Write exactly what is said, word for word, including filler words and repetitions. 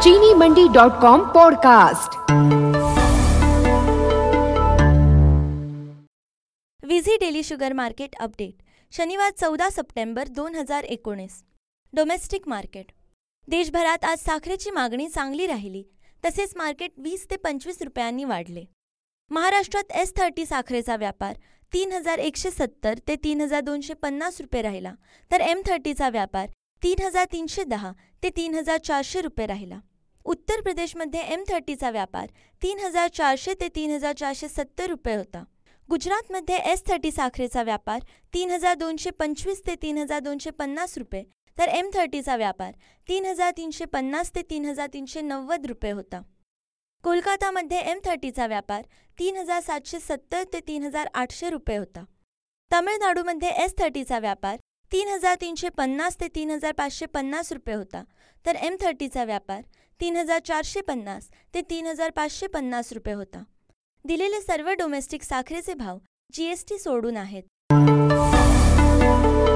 चीनी Mandi dot com podcast. विझी daily sugar market update शनिवार चौदा सप्टेंबर दोन हजार एकोणीस। Domestic market. देशभरात आज साखरेची मागणी चांगली राहिली, तसेच मार्केट वीस ते पंचवीस रुपयांनी वाढले। महाराष्ट्रात एस थर्टी साखरेचा व्यापार तीन हजार एकशे सत्तर ते तीन हजार दोनशे पन्नास रुपये राहिला, तर एम थर्टीचा व्यापार तीन हजार तीनशे दहा ते तीन हजार चारशे रुपये राहिला। उत्तर प्रदेशमध्ये एम थर्टीचा व्यापार तीन हजार चारशे ते तीन हजार चारशे सत्तर रुपये होता। गुजरातमध्ये एस थर्टी साखरेचा व्यापार तीन हजार दोनशे पंचवीस ते तीन हजार दोनशे पन्नास रुपये, तर एम थर्टीचा व्यापार तीन हजार तीनशे पन्नास ते तीन हजार तीनशे नव्वद रुपये होता। कोलकातामध्ये एम थर्टीचा व्यापार तीन हजार सातशे सत्तर ते तीन हजार आठशे रुपये होता। तामिळनाडूमध्ये एस थर्टीचा व्यापार तीन हजार तीनशे पन्नास ते तीन हजार पाचशे पन्नास रुपये होता, तर एम थर्टीचा व्यापार तीन हजार चारशे पन्नास ते तीन हजार पाचशे पन्नास रुपये होता। दिलेले सर्व डोमेस्टिक साखरेचे भाव जी एस टी सोडून आहेत।